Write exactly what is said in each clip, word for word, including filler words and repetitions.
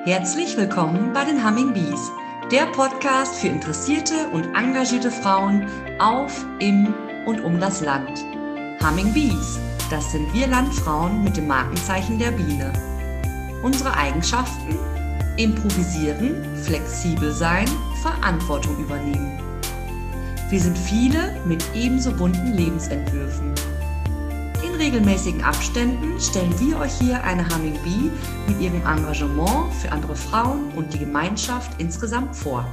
Herzlich willkommen bei den Humming Bees, der Podcast für interessierte und engagierte Frauen auf, in und um das Land. Humming Bees, das sind wir Landfrauen mit dem Markenzeichen der Biene. Unsere Eigenschaften? Improvisieren, flexibel sein, Verantwortung übernehmen. Wir sind viele mit ebenso bunten Lebensentwürfen. In regelmäßigen Abständen stellen wir euch hier eine Humming Bee mit ihrem Engagement für andere Frauen und die Gemeinschaft insgesamt vor.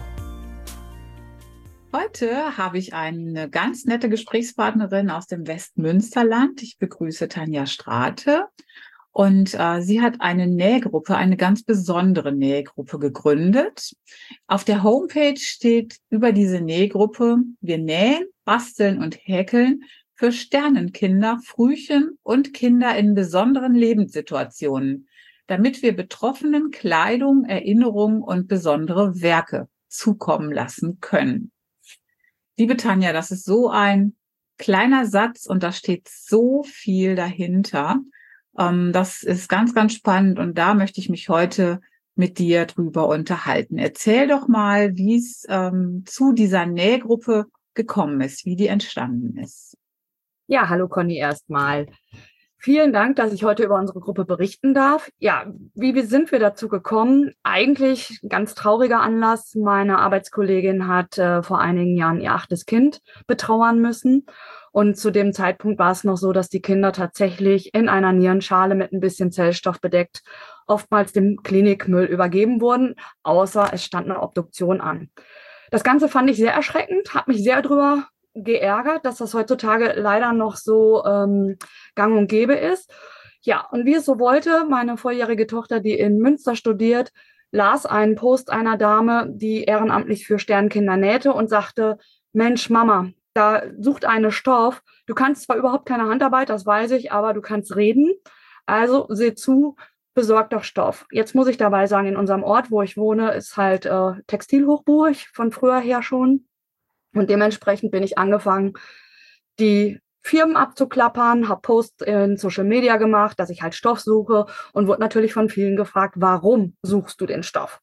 Heute habe ich eine ganz nette Gesprächspartnerin aus dem Westmünsterland. Ich begrüße Tanja Strate und äh, sie hat eine Nähgruppe, eine ganz besondere Nähgruppe gegründet. Auf der Homepage steht über diese Nähgruppe: Wir nähen, basteln und häkeln für Sternenkinder, Frühchen und Kinder in besonderen Lebenssituationen, damit wir Betroffenen Kleidung, Erinnerungen und besondere Werke zukommen lassen können. Liebe Tanja, das ist so ein kleiner Satz und da steht so viel dahinter. Ähm, das ist ganz, ganz spannend und da möchte ich mich heute mit dir drüber unterhalten. Erzähl doch mal, wie es ähm, zu dieser Nähgruppe gekommen ist, wie die entstanden ist. Ja, hallo Conny erstmal. Vielen Dank, dass ich heute über unsere Gruppe berichten darf. Ja, wie sind wir dazu gekommen? Eigentlich ein ganz trauriger Anlass. Meine Arbeitskollegin hat äh, vor einigen Jahren ihr achtes Kind betrauern müssen. Und zu dem Zeitpunkt war es noch so, dass die Kinder tatsächlich in einer Nierenschale mit ein bisschen Zellstoff bedeckt oftmals dem Klinikmüll übergeben wurden, außer es stand eine Obduktion an. Das Ganze fand ich sehr erschreckend, habe mich sehr drüber geärgert, dass das heutzutage leider noch so ähm, gang und gäbe ist. Ja, und wie es so wollte, meine volljährige Tochter, die in Münster studiert, las einen Post einer Dame, die ehrenamtlich für Sternkinder nähte und sagte: Mensch, Mama, da sucht eine Stoff. Du kannst zwar überhaupt keine Handarbeit, das weiß ich, aber du kannst reden. Also seh zu, besorg doch Stoff. Jetzt muss ich dabei sagen, in unserem Ort, wo ich wohne, ist halt äh, Textilhochburg von früher her schon. Und dementsprechend bin ich angefangen, die Firmen abzuklappern, habe Posts in Social Media gemacht, dass ich halt Stoff suche und wurde natürlich von vielen gefragt, warum suchst du den Stoff?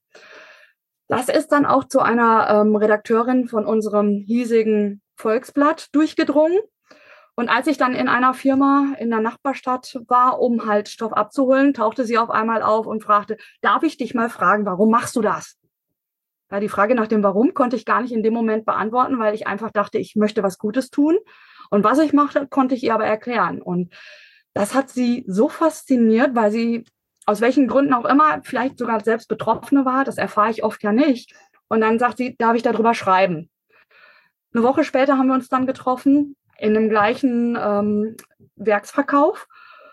Das ist dann auch zu einer ähm, Redakteurin von unserem hiesigen Volksblatt durchgedrungen. Und als ich dann in einer Firma in der Nachbarstadt war, um halt Stoff abzuholen, tauchte sie auf einmal auf und fragte: Darf ich dich mal fragen, warum machst du das? Ja, die Frage nach dem Warum konnte ich gar nicht in dem Moment beantworten, weil ich einfach dachte, ich möchte was Gutes tun. Und was ich machte, konnte ich ihr aber erklären. Und das hat sie so fasziniert, weil sie aus welchen Gründen auch immer vielleicht sogar selbst Betroffene war. Das erfahre ich oft ja nicht. Und dann sagt sie, darf ich darüber schreiben? Eine Woche später haben wir uns dann getroffen in dem gleichen ähm, Werksverkauf.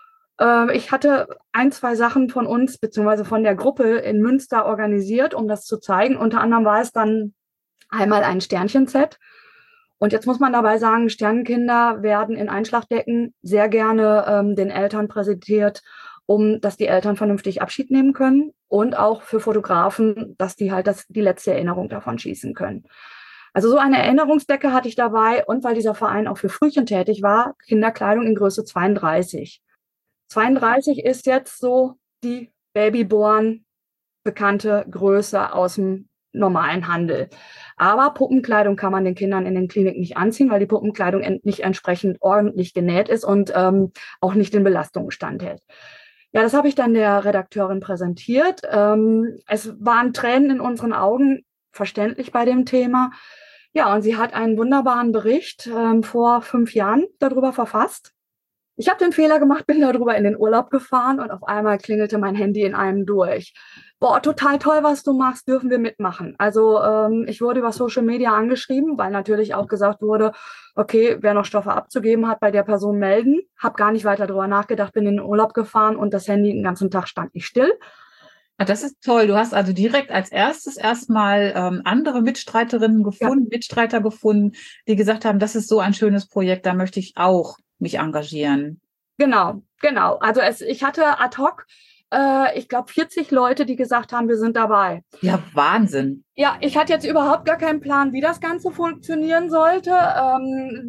Ich hatte ein, zwei Sachen von uns beziehungsweise von der Gruppe in Münster organisiert, um das zu zeigen. Unter anderem war es dann einmal ein Sternchen-Set. Und jetzt muss man dabei sagen, Sternenkinder werden in Einschlagdecken sehr gerne ähm, den Eltern präsentiert, um dass die Eltern vernünftig Abschied nehmen können und auch für Fotografen, dass die halt das, die letzte Erinnerung davon schießen können. Also so eine Erinnerungsdecke hatte ich dabei und weil dieser Verein auch für Frühchen tätig war, Kinderkleidung in Größe zweiunddreißig. zweiunddreißig ist jetzt so die Babyborn bekannte Größe aus dem normalen Handel. Aber Puppenkleidung kann man den Kindern in den Kliniken nicht anziehen, weil die Puppenkleidung ent- nicht entsprechend ordentlich genäht ist und ähm, auch nicht den Belastungen standhält. Ja, das habe ich dann der Redakteurin präsentiert. Ähm, es waren Tränen in unseren Augen, verständlich bei dem Thema. Ja, und sie hat einen wunderbaren Bericht ähm, vor fünf Jahren darüber verfasst. Ich habe den Fehler gemacht, bin darüber in den Urlaub gefahren und auf einmal klingelte mein Handy in einem durch. Boah, total toll, was du machst, dürfen wir mitmachen. Also ähm, ich wurde über Social Media angeschrieben, weil natürlich auch gesagt wurde, okay, wer noch Stoffe abzugeben hat, bei der Person melden. Hab gar nicht weiter darüber nachgedacht, bin in den Urlaub gefahren und das Handy den ganzen Tag stand nicht still. Das ist toll. Du hast also direkt als erstes erstmal ähm, andere Mitstreiterinnen gefunden, ja. Mitstreiter gefunden, die gesagt haben, das ist so ein schönes Projekt, da möchte ich auch mich engagieren. Genau, genau. Also es, ich hatte ad hoc, äh, ich glaube, vierzig Leute, die gesagt haben, wir sind dabei. Ja, Wahnsinn. Ja, ich hatte jetzt überhaupt gar keinen Plan, wie das Ganze funktionieren sollte. Ähm,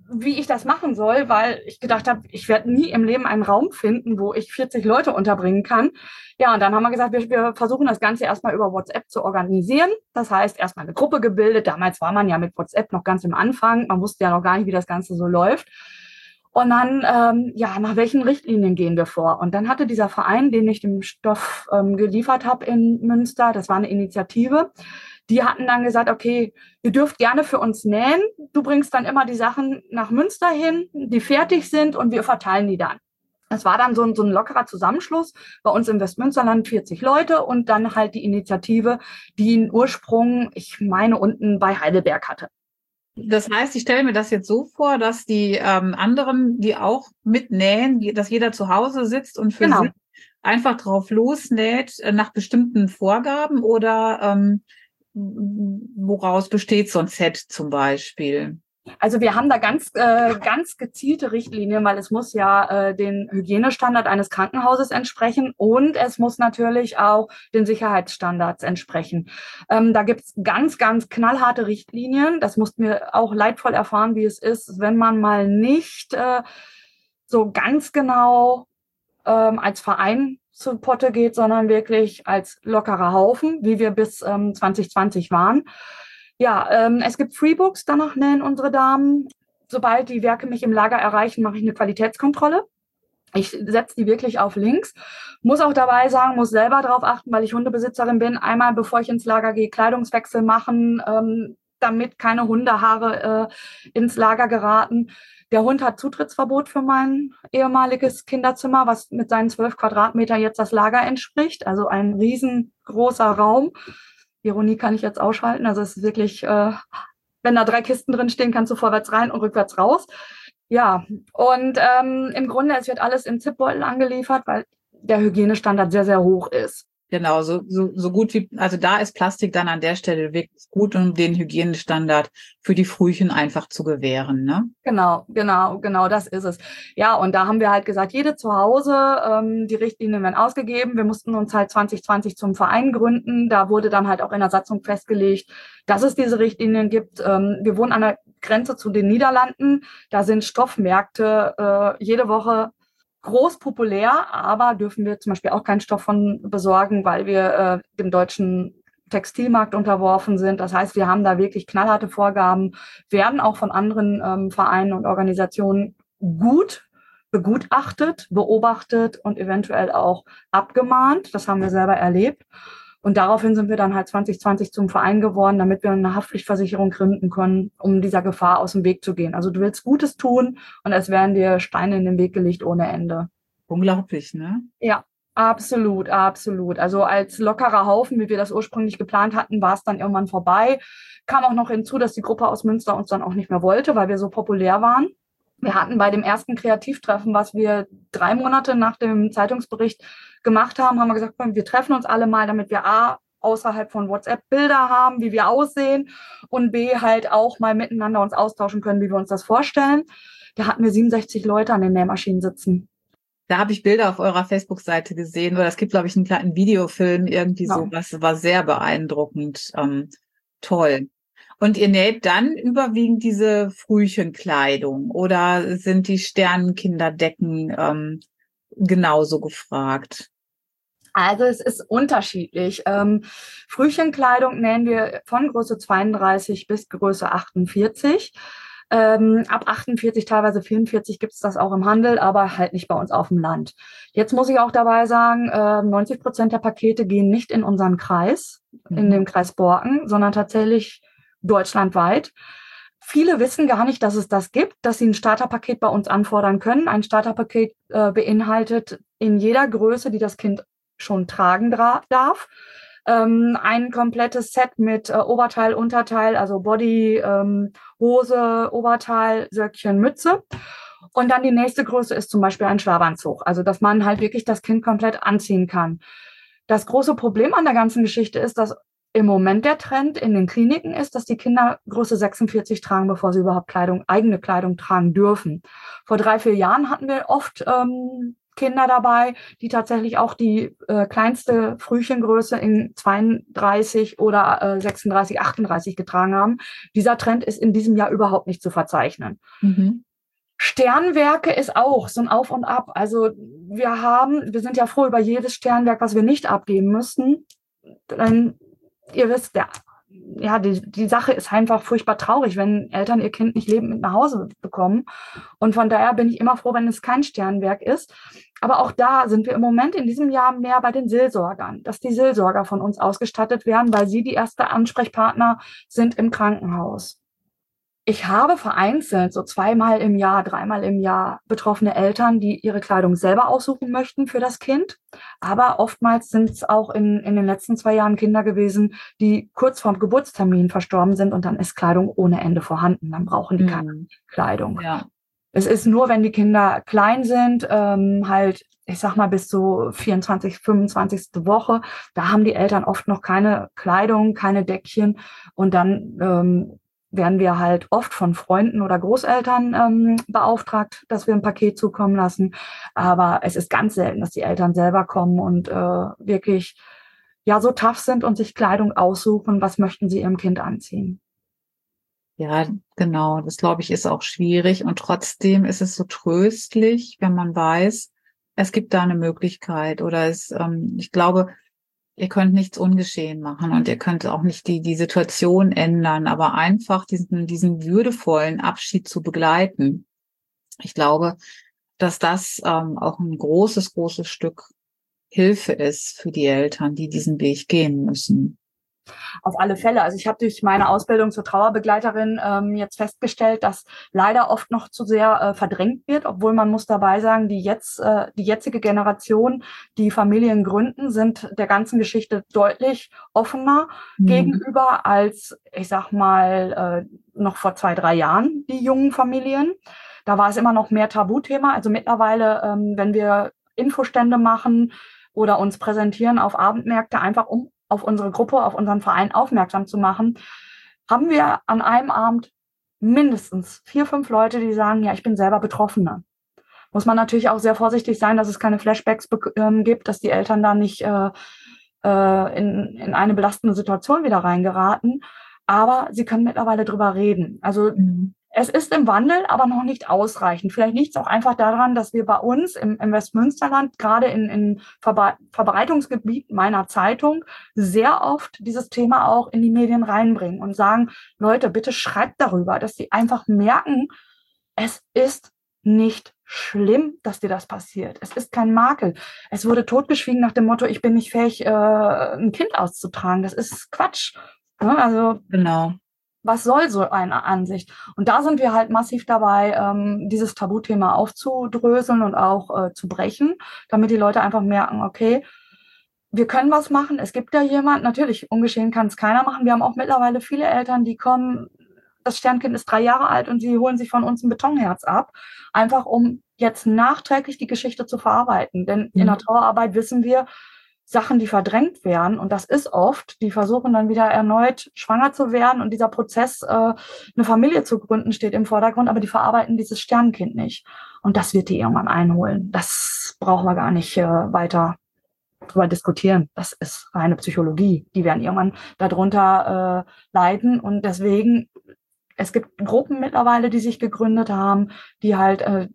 wie ich das machen soll, weil ich gedacht habe, ich werde nie im Leben einen Raum finden, wo ich vierzig Leute unterbringen kann. Ja, und dann haben wir gesagt, wir, wir versuchen das Ganze erstmal über WhatsApp zu organisieren. Das heißt, erstmal eine Gruppe gebildet. Damals war man ja mit WhatsApp noch ganz im Anfang. Man wusste ja noch gar nicht, wie das Ganze so läuft. Und dann, ähm, ja, nach welchen Richtlinien gehen wir vor? Und dann hatte dieser Verein, den ich dem Stoff ähm, geliefert habe in Münster, das war eine Initiative, die hatten dann gesagt, okay, ihr dürft gerne für uns nähen. Du bringst dann immer die Sachen nach Münster hin, die fertig sind und wir verteilen die dann. Das war dann so ein, so ein lockerer Zusammenschluss. Bei uns im Westmünsterland vierzig Leute und dann halt die Initiative, die einen Ursprung, ich meine, unten bei Heidelberg hatte. Das heißt, ich stelle mir das jetzt so vor, dass die ähm, anderen, die auch mitnähen, die, dass jeder zu Hause sitzt und für Genau. sich einfach drauf losnäht äh, nach bestimmten Vorgaben oder ähm, woraus besteht so ein Set zum Beispiel? Also wir haben da ganz, äh, ganz gezielte Richtlinien, weil es muss ja äh, den Hygienestandard eines Krankenhauses entsprechen und es muss natürlich auch den Sicherheitsstandards entsprechen. Ähm, da gibt's ganz, ganz knallharte Richtlinien. Das mussten wir auch leidvoll erfahren, wie es ist, wenn man mal nicht äh, so ganz genau ähm, als Verein zu Potte geht, sondern wirklich als lockerer Haufen, wie wir bis ähm, zwanzig zwanzig waren. Ja, ähm, es gibt Freebooks, danach nähen unsere Damen. Sobald die Werke mich im Lager erreichen, mache ich eine Qualitätskontrolle. Ich setze die wirklich auf Links. Muss auch dabei sagen, muss selber darauf achten, weil ich Hundebesitzerin bin. Einmal, bevor ich ins Lager gehe, Kleidungswechsel machen, ähm, damit keine Hundehaare äh, ins Lager geraten. Der Hund hat Zutrittsverbot für mein ehemaliges Kinderzimmer, was mit seinen zwölf Quadratmeter jetzt das Lager entspricht. Also ein riesengroßer Raum. Ironie kann ich jetzt ausschalten. Also es ist wirklich, äh, wenn da drei Kisten drin stehen, kannst du vorwärts rein und rückwärts raus. Ja, und ähm, im Grunde, es wird alles in Zipbeutel angeliefert, weil der Hygienestandard sehr, sehr hoch ist. Genau, so, so, so gut wie, also da ist Plastik dann an der Stelle wirklich gut, um den Hygienestandard für die Frühchen einfach zu gewähren, ne? Genau, genau, genau, das ist es. Ja, und da haben wir halt gesagt, jede zu Hause, ähm, die Richtlinien werden ausgegeben. Wir mussten uns halt zwanzig zwanzig zum Verein gründen. Da wurde dann halt auch in der Satzung festgelegt, dass es diese Richtlinien gibt. Ähm, wir wohnen an der Grenze zu den Niederlanden. Da sind Stoffmärkte äh, jede Woche groß populär, aber dürfen wir zum Beispiel auch keinen Stoff von besorgen, weil wir äh, dem deutschen Textilmarkt unterworfen sind. Das heißt, wir haben da wirklich knallharte Vorgaben, werden auch von anderen ähm, Vereinen und Organisationen gut begutachtet, beobachtet und eventuell auch abgemahnt. Das haben wir selber erlebt. Und daraufhin sind wir dann halt zwanzig zwanzig zum Verein geworden, damit wir eine Haftpflichtversicherung gründen können, um dieser Gefahr aus dem Weg zu gehen. Also du willst Gutes tun und es werden dir Steine in den Weg gelegt ohne Ende. Unglaublich, ne? Ja, absolut, absolut. Also als lockerer Haufen, wie wir das ursprünglich geplant hatten, war es dann irgendwann vorbei. Kam auch noch hinzu, dass die Gruppe aus Münster uns dann auch nicht mehr wollte, weil wir so populär waren. Wir hatten bei dem ersten Kreativtreffen, was wir drei Monate nach dem Zeitungsbericht gemacht haben, haben wir gesagt, wir treffen uns alle mal, damit wir A, außerhalb von WhatsApp Bilder haben, wie wir aussehen und B, halt auch mal miteinander uns austauschen können, wie wir uns das vorstellen. Da hatten wir siebenundsechzig Leute an den Nähmaschinen sitzen. Da habe ich Bilder auf eurer Facebook-Seite gesehen, oder es gibt, glaube ich, einen kleinen Videofilm, irgendwie Ja. so, was war sehr beeindruckend. Ähm, toll. Und ihr näht dann überwiegend diese Frühchenkleidung oder sind die Sternenkinderdecken ähm, genauso gefragt? Also es ist unterschiedlich. Ähm, Frühchenkleidung nähen wir von Größe zweiunddreißig bis Größe achtundvierzig. Ähm, ab achtundvierzig, teilweise vierundvierzig gibt es das auch im Handel, aber halt nicht bei uns auf dem Land. Jetzt muss ich auch dabei sagen, äh, neunzig Prozent der Pakete gehen nicht in unseren Kreis, mhm. in den Kreis Borken, sondern tatsächlich deutschlandweit. Viele wissen gar nicht, dass es das gibt, dass sie ein Starterpaket bei uns anfordern können. Ein Starterpaket äh, beinhaltet in jeder Größe, die das Kind schon tragen dra- darf, ähm, ein komplettes Set mit äh, Oberteil, Unterteil, also Body, ähm, Hose, Oberteil, Söckchen, Mütze. Und dann die nächste Größe ist zum Beispiel ein Schlafanzug, also dass man halt wirklich das Kind komplett anziehen kann. Das große Problem an der ganzen Geschichte ist, dass im Moment der Trend in den Kliniken ist, dass die Kinder Größe sechsundvierzig tragen, bevor sie überhaupt Kleidung, eigene Kleidung tragen dürfen. Vor drei, vier Jahren hatten wir oft ähm, Kinder dabei, die tatsächlich auch die äh, kleinste Frühchengröße in zweiunddreißig oder äh, sechsunddreißig, achtunddreißig getragen haben. Dieser Trend ist in diesem Jahr überhaupt nicht zu verzeichnen. Mhm. Sternwerke ist auch so ein Auf und Ab. Also wir haben, wir sind ja froh über jedes Sternwerk, was wir nicht abgeben müssten. Denn ihr wisst, der ja, die, die Sache ist einfach furchtbar traurig, wenn Eltern ihr Kind nicht lebend mit nach Hause bekommen. Und von daher bin ich immer froh, wenn es kein Sternwerk ist. Aber auch da sind wir im Moment in diesem Jahr mehr bei den Seelsorgern, dass die Seelsorger von uns ausgestattet werden, weil sie die erste Ansprechpartner sind im Krankenhaus. Ich habe vereinzelt so zweimal im Jahr, dreimal im Jahr betroffene Eltern, die ihre Kleidung selber aussuchen möchten für das Kind. Aber oftmals sind es auch in, in den letzten zwei Jahren Kinder gewesen, die kurz vorm Geburtstermin verstorben sind und dann ist Kleidung ohne Ende vorhanden. Dann brauchen die mhm. keine Kleidung. Ja. Es ist nur, wenn die Kinder klein sind, ähm, halt, ich sag mal, bis zur vierundzwanzigste, fünfundzwanzigste Woche, da haben die Eltern oft noch keine Kleidung, keine Deckchen und dann ähm, werden wir halt oft von Freunden oder Großeltern ähm, beauftragt, dass wir ein Paket zukommen lassen. Aber es ist ganz selten, dass die Eltern selber kommen und äh, wirklich ja so tough sind und sich Kleidung aussuchen, was möchten sie ihrem Kind anziehen. Ja, genau. Das, glaube ich, ist auch schwierig. Und trotzdem ist es so tröstlich, wenn man weiß, es gibt da eine Möglichkeit. Oder es, ähm, ich glaube, ihr könnt nichts ungeschehen machen und ihr könnt auch nicht die, die Situation ändern, aber einfach diesen, diesen würdevollen Abschied zu begleiten. Ich glaube, dass das ähm, auch ein großes, großes Stück Hilfe ist für die Eltern, die diesen Weg gehen müssen. Auf alle Fälle. Also ich habe durch meine Ausbildung zur Trauerbegleiterin ähm, jetzt festgestellt, dass leider oft noch zu sehr äh, verdrängt wird, obwohl man muss dabei sagen, die jetzt äh, die jetzige Generation, die Familien gründen, sind der ganzen Geschichte deutlich offener mhm. gegenüber als, ich sag mal, äh, noch vor zwei, drei Jahren die jungen Familien. Da war es immer noch mehr Tabuthema. Also mittlerweile, ähm, wenn wir Infostände machen oder uns präsentieren auf Abendmärkte, einfach um auf unsere Gruppe, auf unseren Verein aufmerksam zu machen, haben wir an einem Abend mindestens vier, fünf Leute, die sagen, ja, ich bin selber Betroffene. Muss man natürlich auch sehr vorsichtig sein, dass es keine Flashbacks äh, gibt, dass die Eltern da nicht äh, äh, in, in eine belastende Situation wieder reingeraten. Aber sie können mittlerweile drüber reden. Also mhm. es ist im Wandel, aber noch nicht ausreichend. Vielleicht liegt es auch einfach daran, dass wir bei uns im, im Westmünsterland, gerade in, in Verbe- Verbreitungsgebiet meiner Zeitung, sehr oft dieses Thema auch in die Medien reinbringen und sagen, Leute, bitte schreibt darüber, dass die einfach merken, es ist nicht schlimm, dass dir das passiert. Es ist kein Makel. Es wurde totgeschwiegen nach dem Motto, ich bin nicht fähig, äh, ein Kind auszutragen. Das ist Quatsch. Ja, also genau. Was soll so eine Ansicht? Und da sind wir halt massiv dabei, ähm, dieses Tabuthema aufzudröseln und auch äh, zu brechen, damit die Leute einfach merken, okay, wir können was machen, es gibt da jemand, natürlich, ungeschehen kann es keiner machen. Wir haben auch mittlerweile viele Eltern, die kommen, das Sternkind ist drei Jahre alt und sie holen sich von uns ein Betonherz ab, einfach um jetzt nachträglich die Geschichte zu verarbeiten. Denn mhm. in der Trauerarbeit wissen wir, Sachen, die verdrängt werden, und das ist oft, die versuchen dann wieder erneut schwanger zu werden und dieser Prozess, äh, eine Familie zu gründen, steht im Vordergrund, aber die verarbeiten dieses Sternkind nicht. Und das wird die irgendwann einholen. Das brauchen wir gar nicht äh, weiter drüber diskutieren. Das ist reine Psychologie. Die werden irgendwann darunter äh, leiden und deswegen, es gibt Gruppen mittlerweile, die sich gegründet haben, die halt äh,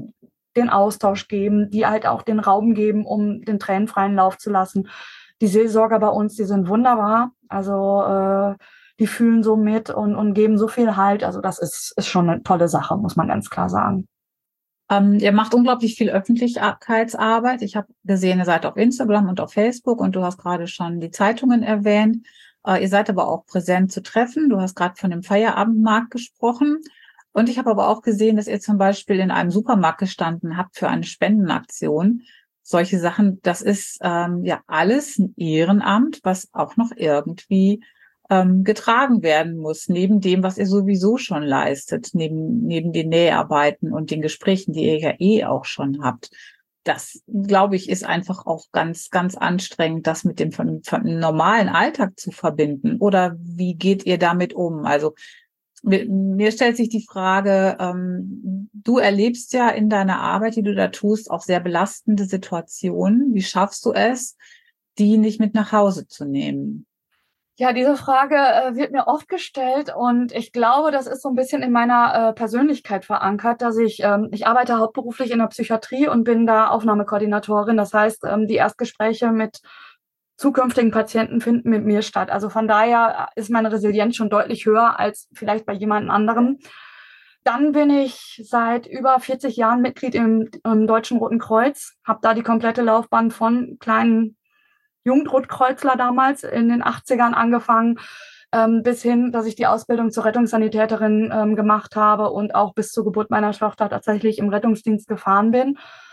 den Austausch geben, die halt auch den Raum geben, um den Tränen freien Lauf zu lassen. Die Seelsorger bei uns, die sind wunderbar. Also äh, die fühlen so mit und, und geben so viel Halt. Also das ist, ist schon eine tolle Sache, muss man ganz klar sagen. Ähm, ihr macht unglaublich viel Öffentlichkeitsarbeit. Ich habe gesehen, ihr seid auf Instagram und auf Facebook und du hast gerade schon die Zeitungen erwähnt. Äh, ihr seid aber auch präsent zu treffen. Du hast gerade von dem Feierabendmarkt gesprochen. Und ich habe aber auch gesehen, dass ihr zum Beispiel in einem Supermarkt gestanden habt für eine Spendenaktion. Solche Sachen, das ist ähm, ja alles ein Ehrenamt, was auch noch irgendwie ähm, getragen werden muss, neben dem, was ihr sowieso schon leistet, neben neben den Näharbeiten und den Gesprächen, die ihr ja eh auch schon habt. Das, glaube ich, ist einfach auch ganz, ganz anstrengend, das mit dem von, von normalen Alltag zu verbinden. Oder wie geht ihr damit um? Also Mir, mir stellt sich die Frage, ähm, du erlebst ja in deiner Arbeit, die du da tust, auch sehr belastende Situationen. Wie schaffst du es, die nicht mit nach Hause zu nehmen? Ja, diese Frage äh, wird mir oft gestellt und ich glaube, das ist so ein bisschen in meiner äh, Persönlichkeit verankert, dass ich, ähm, ich arbeite hauptberuflich in der Psychiatrie und bin da Aufnahmekoordinatorin. Das heißt, ähm, die Erstgespräche mit zukünftigen Patienten finden mit mir statt. Also von daher ist meine Resilienz schon deutlich höher als vielleicht bei jemand anderem. Dann bin ich seit über vierzig Jahren Mitglied im, im Deutschen Roten Kreuz, habe da die komplette Laufbahn von kleinen Jugendrotkreuzler damals in den achtzigern angefangen, ähm, bis hin, dass ich die Ausbildung zur Rettungssanitäterin ähm, gemacht habe und auch bis zur Geburt meiner Tochter tatsächlich im Rettungsdienst gefahren bin.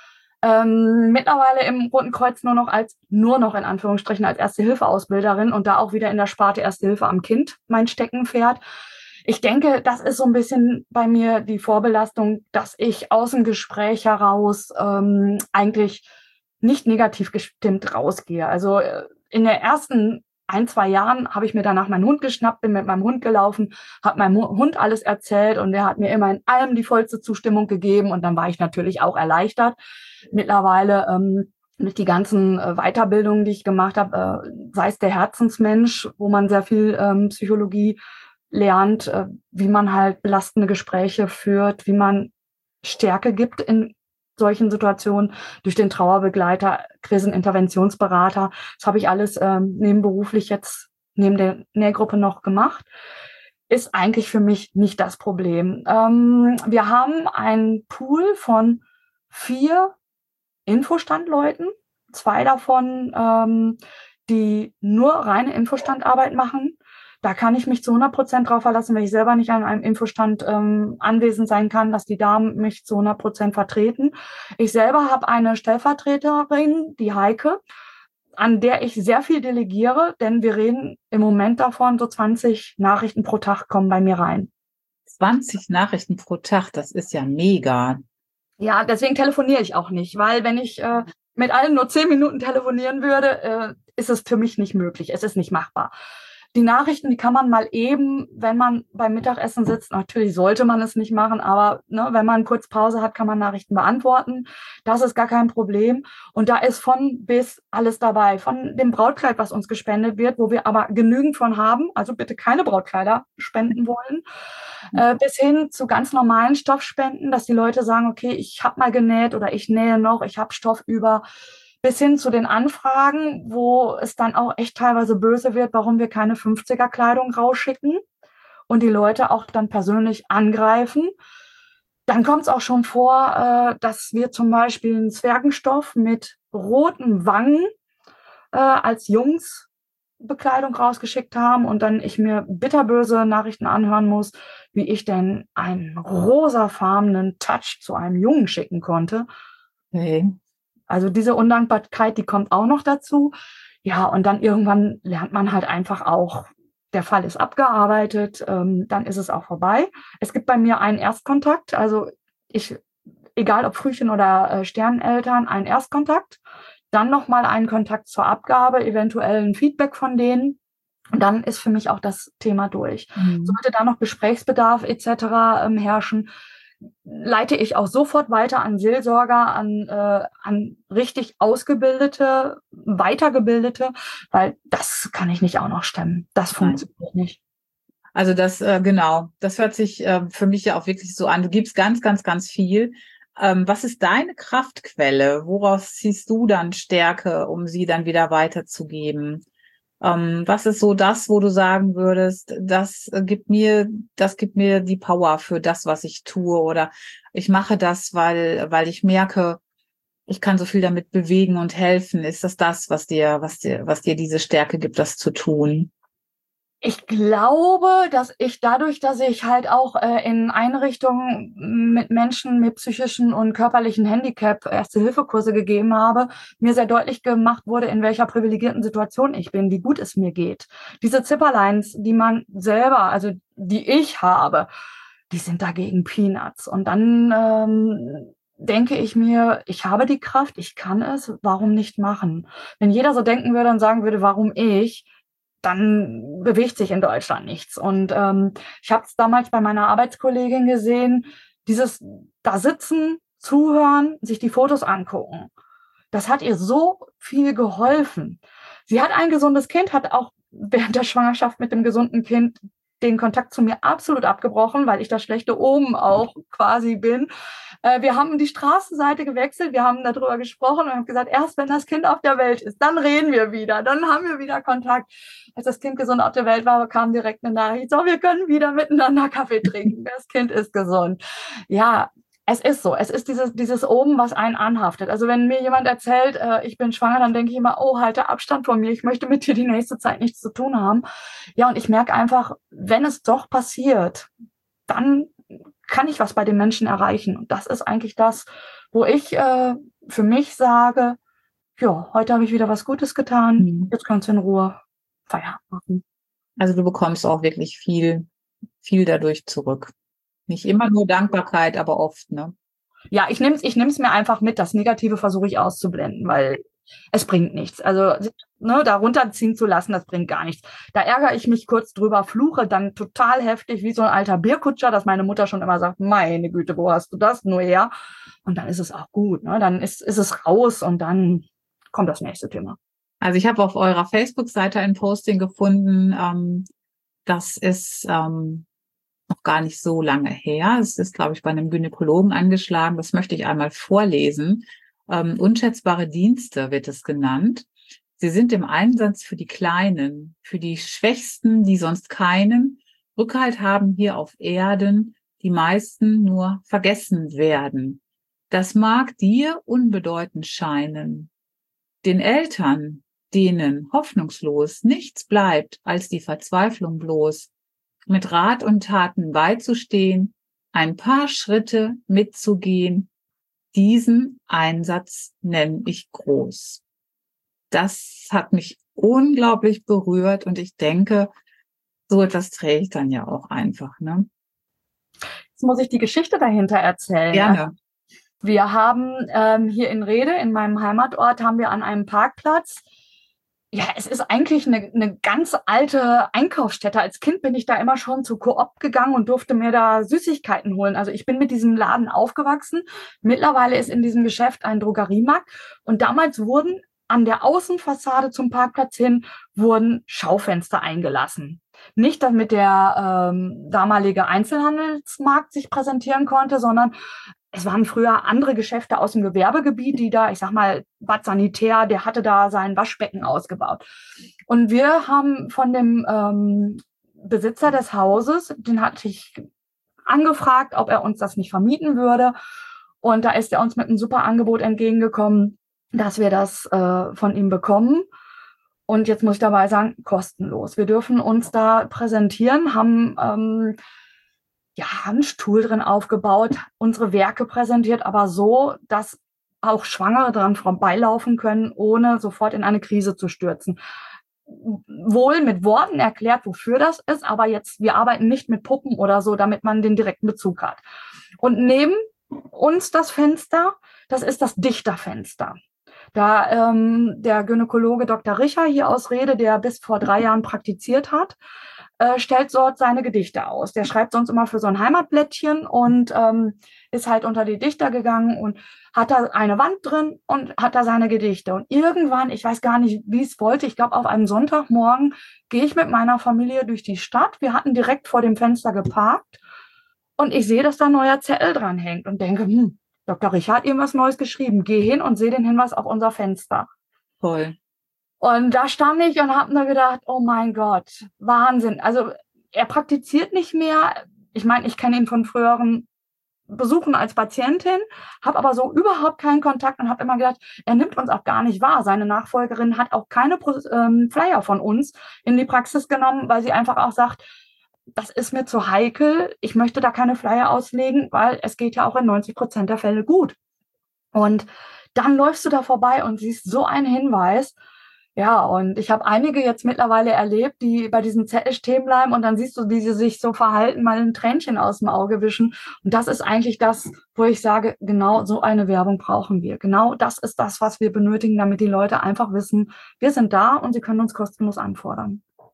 Ähm, mittlerweile im Roten Kreuz nur noch als, nur noch in Anführungsstrichen als Erste-Hilfe-Ausbilderin und da auch wieder in der Sparte Erste Hilfe am Kind mein Steckenpferd. Ich denke, das ist so ein bisschen bei mir die Vorbelastung, dass ich aus dem Gespräch heraus ähm, eigentlich nicht negativ gestimmt rausgehe. Also in der ersten ein, zwei Jahren habe ich mir danach meinen Hund geschnappt, bin mit meinem Hund gelaufen, habe meinem Hund alles erzählt und der hat mir immer in allem die vollste Zustimmung gegeben und dann war ich natürlich auch erleichtert. Mittlerweile ähm, mit die ganzen äh, Weiterbildungen, die ich gemacht habe, äh, sei es der Herzensmensch, wo man sehr viel ähm, Psychologie lernt, äh, wie man halt belastende Gespräche führt, wie man Stärke gibt in solchen Situationen durch den Trauerbegleiter, Kriseninterventionsberater. Das habe ich alles ähm, nebenberuflich jetzt neben der Nährgruppe noch gemacht. Ist eigentlich für mich nicht das Problem. Ähm, wir haben einen Pool von vier Infostandleuten, zwei davon, ähm, die nur reine Infostandarbeit machen. Da kann ich mich zu hundert Prozent drauf verlassen, wenn ich selber nicht an einem Infostand ähm, anwesend sein kann, dass die Damen mich zu hundert Prozent vertreten. Ich selber habe eine Stellvertreterin, die Heike, an der ich sehr viel delegiere, denn wir reden im Moment davon, so zwanzig Nachrichten pro Tag kommen bei mir rein. zwanzig Nachrichten pro Tag, das ist ja mega. Ja, deswegen telefoniere ich auch nicht, weil wenn ich äh, mit allen nur zehn Minuten telefonieren würde, äh, ist es für mich nicht möglich. Es ist nicht machbar. Die Nachrichten, die kann man mal eben, wenn man beim Mittagessen sitzt, natürlich sollte man es nicht machen, aber ne, wenn man kurz Pause hat, kann man Nachrichten beantworten. Das ist gar kein Problem. Und da ist von bis alles dabei. Von dem Brautkleid, was uns gespendet wird, wo wir aber genügend von haben, also bitte keine Brautkleider spenden wollen, äh, bis hin zu ganz normalen Stoffspenden, dass die Leute sagen, okay, ich habe mal genäht oder ich nähe noch, ich habe Stoff über. Bis hin zu den Anfragen, wo es dann auch echt teilweise böse wird, warum wir keine fünfziger-Kleidung rausschicken und die Leute auch dann persönlich angreifen. Dann kommt es auch schon vor, äh, dass wir zum Beispiel einen Zwergenstoff mit roten Wangen äh, als Jungsbekleidung rausgeschickt haben und dann ich mir bitterböse Nachrichten anhören muss, wie ich denn einen rosafarbenen Touch zu einem Jungen schicken konnte. Okay. Also diese Undankbarkeit, die kommt auch noch dazu. Ja, und dann irgendwann lernt man halt einfach auch, der Fall ist abgearbeitet, ähm, dann ist es auch vorbei. Es gibt bei mir einen Erstkontakt, also ich, egal ob Frühchen oder äh, Sterneneltern, einen Erstkontakt, dann nochmal einen Kontakt zur Abgabe, eventuell ein Feedback von denen. Und dann ist für mich auch das Thema durch. Mhm. Sollte da noch Gesprächsbedarf et cetera ähm, herrschen, leite ich auch sofort weiter an Seelsorger, an, äh, an richtig ausgebildete, weitergebildete, weil das kann ich nicht auch noch stemmen. Das funktioniert Nein. nicht. Also das, äh, genau, das hört sich äh, für mich ja auch wirklich so an. Du gibst ganz, ganz, ganz viel. Ähm, was ist deine Kraftquelle? Woraus ziehst du dann Stärke, um sie dann wieder weiterzugeben? Ähm, was ist so das, wo du sagen würdest, das gibt mir, das gibt mir die Power für das, was ich tue, oder ich mache das, weil, weil ich merke, ich kann so viel damit bewegen und helfen. Ist das das, was dir, was dir, was dir diese Stärke gibt, das zu tun? Ich glaube, dass ich dadurch, dass ich halt auch äh, in Einrichtungen mit Menschen mit psychischen und körperlichen Handicap Erste-Hilfe-Kurse gegeben habe, mir sehr deutlich gemacht wurde, in welcher privilegierten Situation ich bin, wie gut es mir geht. Diese Zipperlines, die man selber, also die ich habe, die sind dagegen Peanuts. Und dann ähm, denke ich mir, ich habe die Kraft, ich kann es, warum nicht machen? Wenn jeder so denken würde und sagen würde, warum ich, dann bewegt sich in Deutschland nichts. Und ähm, ich habe es damals bei meiner Arbeitskollegin gesehen, dieses da sitzen, zuhören, sich die Fotos angucken. Das hat ihr so viel geholfen. Sie hat ein gesundes Kind, hat auch während der Schwangerschaft mit dem gesunden Kind den Kontakt zu mir absolut abgebrochen, weil ich das schlechte Omen auch quasi bin. Äh, wir haben die Straßenseite gewechselt, wir haben darüber gesprochen und haben gesagt, erst wenn das Kind auf der Welt ist, dann reden wir wieder, dann haben wir wieder Kontakt. Als das Kind gesund auf der Welt war, kam direkt eine Nachricht, so, wir können wieder miteinander Kaffee trinken, das Kind ist gesund. Ja, es ist so, es ist dieses, dieses Oben, was einen anhaftet. Also wenn mir jemand erzählt, äh, ich bin schwanger, dann denke ich immer, oh, halte Abstand von mir, ich möchte mit dir die nächste Zeit nichts zu tun haben. Ja, und ich merke einfach, wenn es doch passiert, dann kann ich was bei den Menschen erreichen. Und das ist eigentlich das, wo ich äh, für mich sage, ja, heute habe ich wieder was Gutes getan, mhm. Jetzt kannst du in Ruhe Feierabend machen. Also du bekommst auch wirklich viel, viel dadurch zurück. Nicht immer nur Dankbarkeit, aber oft, ne? Ja, ich nehme es ich nehm's mir einfach mit. Das Negative versuche ich auszublenden, weil es bringt nichts. Also ne, da runterziehen zu lassen, das bringt gar nichts. Da ärgere ich mich kurz drüber, fluche dann total heftig, wie so ein alter Bierkutscher, dass meine Mutter schon immer sagt, meine Güte, wo hast du das nur her? Und dann ist es auch gut, ne? Dann ist, ist es raus und dann kommt das nächste Thema. Also ich habe auf eurer Facebook-Seite ein Posting gefunden, ähm, das ist ähm, noch gar nicht so lange her. Es ist, glaube ich, bei einem Gynäkologen angeschlagen. Das möchte ich einmal vorlesen. Ähm, unschätzbare Dienste wird es genannt. Sie sind im Einsatz für die Kleinen, für die Schwächsten, die sonst keinen Rückhalt haben hier auf Erden, die meisten nur vergessen werden. Das mag dir unbedeutend scheinen. Den Eltern, denen hoffnungslos nichts bleibt als die Verzweiflung bloß, mit Rat und Taten beizustehen, ein paar Schritte mitzugehen, diesen Einsatz nenne ich groß. Das hat mich unglaublich berührt und ich denke, so etwas träge ich dann ja auch einfach, ne? Jetzt muss ich die Geschichte dahinter erzählen. Gerne. Wir haben ähm, hier in Rhede, in meinem Heimatort, haben wir an einem Parkplatz, ja, es ist eigentlich eine, eine ganz alte Einkaufsstätte. Als Kind bin ich da immer schon zu Coop gegangen und durfte mir da Süßigkeiten holen. Also ich bin mit diesem Laden aufgewachsen. Mittlerweile ist in diesem Geschäft ein Drogeriemarkt. Und damals wurden an der Außenfassade zum Parkplatz hin wurden Schaufenster eingelassen. Nicht, damit der ähm, damalige Einzelhandelsmarkt sich präsentieren konnte, sondern es waren früher andere Geschäfte aus dem Gewerbegebiet, die da, ich sag mal, Bad Sanitär, der hatte da sein Waschbecken ausgebaut. Und wir haben von dem ähm, Besitzer des Hauses, den hatte ich angefragt, ob er uns das nicht vermieten würde. Und da ist er uns mit einem super Angebot entgegengekommen, dass wir das äh, von ihm bekommen. Und jetzt muss ich dabei sagen, kostenlos. Wir dürfen uns da präsentieren, haben ähm, ja, einen Stuhl drin aufgebaut, unsere Werke präsentiert, aber so, dass auch Schwangere dran vorbeilaufen können, ohne sofort in eine Krise zu stürzen. Wohl mit Worten erklärt, wofür das ist, aber jetzt, wir arbeiten nicht mit Puppen oder so, damit man den direkten Bezug hat. Und neben uns das Fenster, das ist das Dichterfenster. Da ähm, der Gynäkologe Doktor Richer hier aus Rhede, der bis vor drei Jahren praktiziert hat, äh, stellt dort seine Gedichte aus. Der schreibt sonst immer für so ein Heimatblättchen und ähm, ist halt unter die Dichter gegangen und hat da eine Wand drin und hat da seine Gedichte. Und irgendwann, ich weiß gar nicht, wie es wollte, ich glaube auf einem Sonntagmorgen gehe ich mit meiner Familie durch die Stadt. Wir hatten direkt vor dem Fenster geparkt und ich sehe, dass da ein neuer Zettel dran hängt und denke, hm, Doktor Richer hat irgendwas Neues geschrieben. Geh hin und sehe den Hinweis auf unser Fenster. Toll. Und da stand ich und habe nur gedacht, oh mein Gott, Wahnsinn. Also er praktiziert nicht mehr. Ich meine, ich kenne ihn von früheren Besuchen als Patientin, habe aber so überhaupt keinen Kontakt und habe immer gedacht, er nimmt uns auch gar nicht wahr. Seine Nachfolgerin hat auch keine ähm, Flyer von uns in die Praxis genommen, weil sie einfach auch sagt, das ist mir zu heikel. Ich möchte da keine Flyer auslegen, weil es geht ja auch in neunzig Prozent der Fälle gut. Und dann läufst du da vorbei und siehst so einen Hinweis. Ja, und ich habe einige jetzt mittlerweile erlebt, die bei diesem Zettel stehen bleiben und dann siehst du, wie sie sich so verhalten, mal ein Tränchen aus dem Auge wischen. Und das ist eigentlich das, wo ich sage, genau so eine Werbung brauchen wir. Genau das ist das, was wir benötigen, damit die Leute einfach wissen, wir sind da und sie können uns kostenlos anfordern.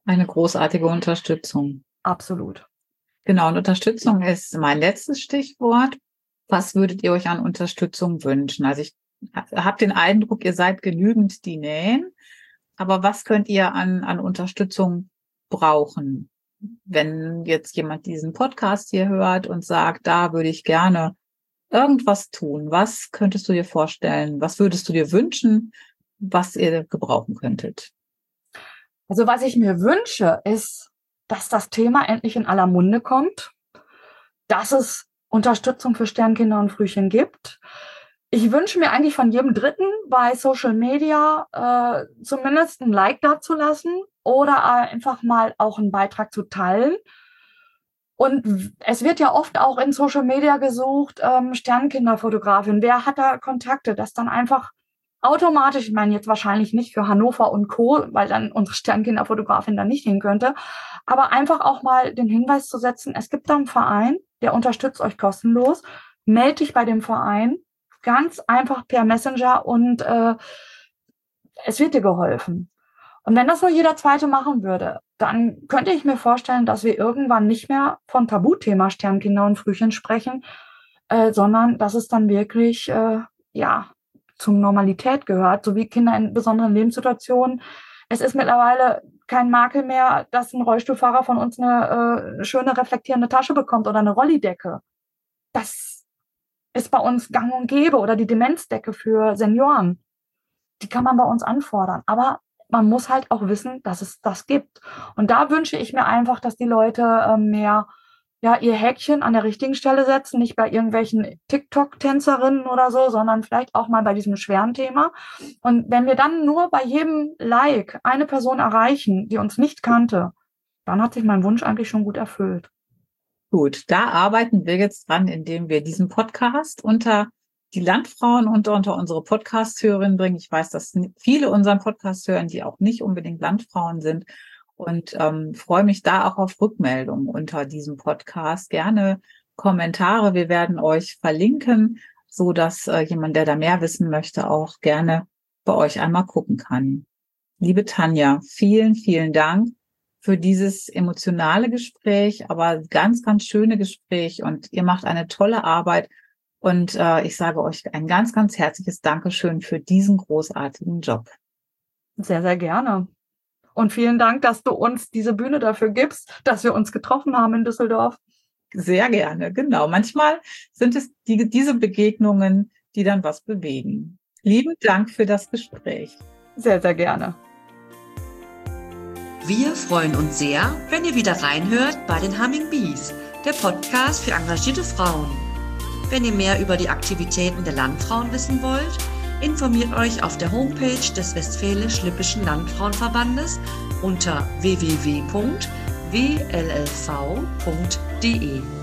Eine großartige Unterstützung. Absolut. Genau, und Unterstützung ist mein letztes Stichwort. Was würdet ihr euch an Unterstützung wünschen? Also ich habe den Eindruck, ihr seid genügend, die nähen. Aber was könnt ihr an, an Unterstützung brauchen? Wenn jetzt jemand diesen Podcast hier hört und sagt, da würde ich gerne irgendwas tun. Was könntest du dir vorstellen? Was würdest du dir wünschen, was ihr gebrauchen könntet? Also was ich mir wünsche, ist, dass das Thema endlich in aller Munde kommt, dass es Unterstützung für Sternkinder und Frühchen gibt. Ich wünsche mir eigentlich von jedem Dritten bei Social Media äh, zumindest ein Like dazulassen oder einfach mal auch einen Beitrag zu teilen. Und es wird ja oft auch in Social Media gesucht, ähm, Sternkinderfotografin, wer hat da Kontakte, dass dann einfach automatisch, ich meine jetzt wahrscheinlich nicht für Hannover und Co., weil dann unsere Sternkinderfotografin da nicht hin könnte, aber einfach auch mal den Hinweis zu setzen, es gibt da einen Verein, der unterstützt euch kostenlos, melde dich bei dem Verein, ganz einfach per Messenger und äh, es wird dir geholfen. Und wenn das nur jeder Zweite machen würde, dann könnte ich mir vorstellen, dass wir irgendwann nicht mehr von Tabuthema Sternkinder und Frühchen sprechen, äh, sondern dass es dann wirklich äh, ja zum Normalität gehört, so wie Kinder in besonderen Lebenssituationen. Es ist mittlerweile kein Makel mehr, dass ein Rollstuhlfahrer von uns eine äh, schöne reflektierende Tasche bekommt oder eine Rollidecke. Das ist bei uns gang und gäbe, oder die Demenzdecke für Senioren. Die kann man bei uns anfordern. Aber man muss halt auch wissen, dass es das gibt. Und da wünsche ich mir einfach, dass die Leute äh, mehr ja ihr Häkchen an der richtigen Stelle setzen, nicht bei irgendwelchen TikTok-Tänzerinnen oder so, sondern vielleicht auch mal bei diesem schweren Thema. Und wenn wir dann nur bei jedem Like eine Person erreichen, die uns nicht kannte, dann hat sich mein Wunsch eigentlich schon gut erfüllt. Gut, da arbeiten wir jetzt dran, indem wir diesen Podcast unter die Landfrauen und unter unsere Podcast-Hörerinnen bringen. Ich weiß, dass viele unseren Podcast hören, die auch nicht unbedingt Landfrauen sind, und ähm, freue mich da auch auf Rückmeldungen unter diesem Podcast. Gerne Kommentare. Wir werden euch verlinken, so dass äh, jemand, der da mehr wissen möchte, auch gerne bei euch einmal gucken kann. Liebe Tanja, vielen, vielen Dank für dieses emotionale Gespräch, aber ganz, ganz schöne Gespräch, und ihr macht eine tolle Arbeit. Und äh, ich sage euch ein ganz, ganz herzliches Dankeschön für diesen großartigen Job. Sehr, sehr gerne. Und vielen Dank, dass du uns diese Bühne dafür gibst, dass wir uns getroffen haben in Düsseldorf. Sehr gerne, genau. Manchmal sind es die, diese Begegnungen, die dann was bewegen. Lieben Dank für das Gespräch. Sehr, sehr gerne. Wir freuen uns sehr, wenn ihr wieder reinhört bei den Humming Bees, der Podcast für engagierte Frauen. Wenn ihr mehr über die Aktivitäten der Landfrauen wissen wollt, informiert euch auf der Homepage des Westfälisch-Lippischen Landfrauenverbandes unter w w w punkt w l l v punkt d e.